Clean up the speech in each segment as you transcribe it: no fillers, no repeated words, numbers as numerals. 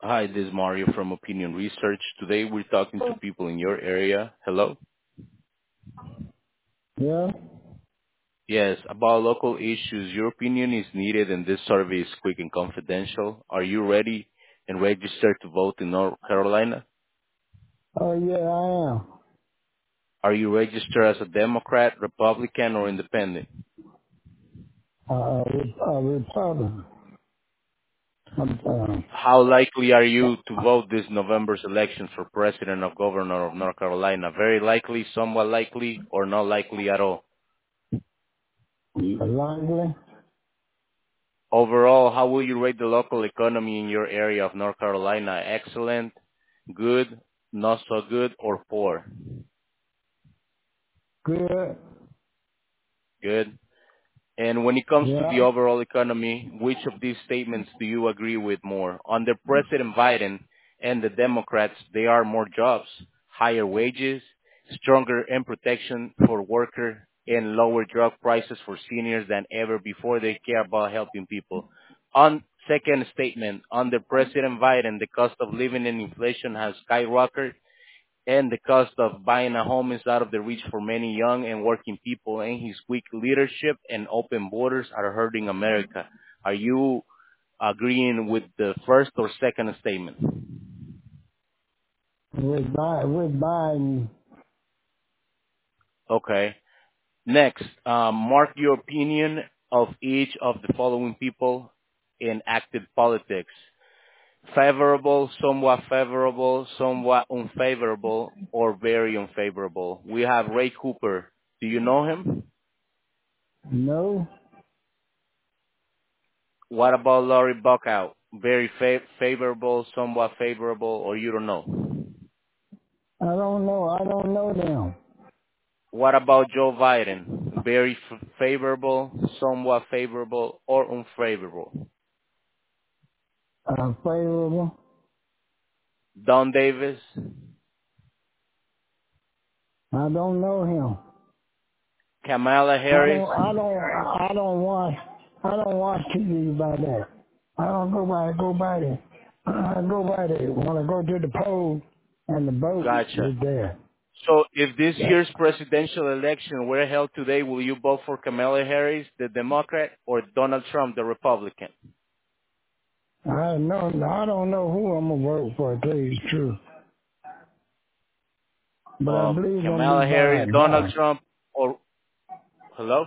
Hi, this is Mario from Opinion Research. Today we're talking to people in your area. Hello? Yeah. Yes, about local issues. Your opinion is needed and this survey is quick and confidential. Are you ready and registered to vote in North Carolina? Oh, yeah, I am. Are you registered as a Democrat, Republican, or Independent? Republican. I'm, How likely are you to vote this November's elections for President or Governor of North Carolina? Very likely, somewhat likely, or not likely at all? likely. Overall, how will you rate the local economy in your area of North Carolina? Excellent, good, not so good, or poor? Good. Good. And when it comes to the Yeah. overall economy, which of these statements do you agree with more? Under President Biden and the Democrats, there are more jobs, higher wages, stronger end protection for workers, and lower drug prices for seniors than ever before. They care about helping people. On second statement, under President Biden, the cost of living and inflation has skyrocketed and the cost of buying a home is out of the reach for many young and working people, and his weak leadership and open borders are hurting America. Are you agreeing with the first or second statement? With Biden. Okay. Next, mark your opinion of each of the following people in active politics. Favorable, somewhat unfavorable, or very unfavorable. We have Ray Cooper. Do you know him? No. What about Lori Buckout? Very favorable, somewhat favorable, or you don't know? I don't know. I don't know them. What about Joe Biden? Very favorable, somewhat favorable, or unfavorable? Favorable. Don Davis, I don't know him. Kamala I Harris. don't. I don't. I don't watch. I don't watch TV by that. I don't go by there. I go by there when I go to the poll and the vote Gotcha. is there. So if this Yeah. year's presidential election were held today, will you vote for Kamala Harris, the Democrat, or Donald Trump, the Republican? I know. I don't know who I'm gonna vote for. To tell you the truth, but I believe it's gonna be Kamala Harris, Donald Biden. Trump, or hello?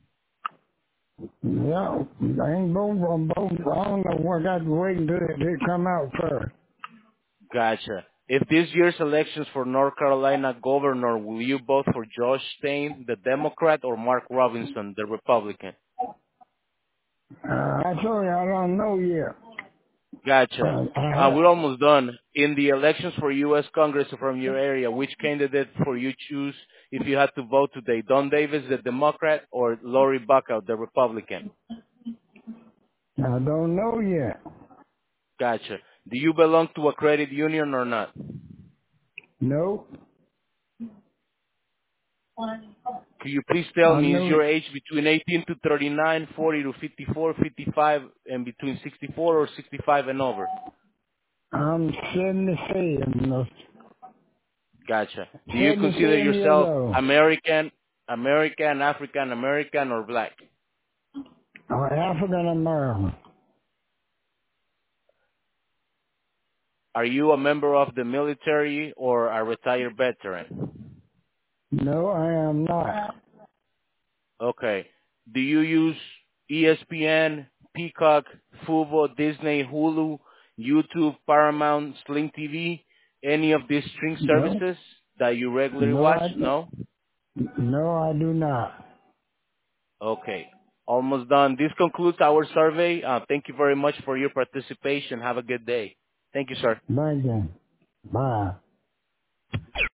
Yeah, I ain't voting for both. I don't know what got to wait until it come out first. Gotcha. If this year's elections for North Carolina governor, will you vote for Josh Stein, the Democrat, or Mark Robinson, the Republican? I told you I don't know yet. Gotcha. I have. We're almost done. In the elections for U.S. Congress from your area, which candidate for you choose if you had to vote today? Don Davis, the Democrat, or Lori Buckout, the Republican? I don't know yet. Gotcha. Do you belong to a credit union or not? No, Could you please tell I me, is know. your age between 18 to 39, 40 to 54, 55, and between 64 or 65 and over? I'm 77. No, Gotcha. Do you consider 77 years yourself old. American, African American, or black? I'm African American. Are you a member of the military or a retired veteran? No, I am not. Okay. Do you use ESPN, Peacock, Fubo, Disney, Hulu, YouTube, Paramount, Sling TV, any of these streaming No, services that you regularly no, watch? No? no, I do not. Okay. Almost done. This concludes our survey. Thank you very much for your participation. Have a good day. Thank you, sir. Thank you. Bye.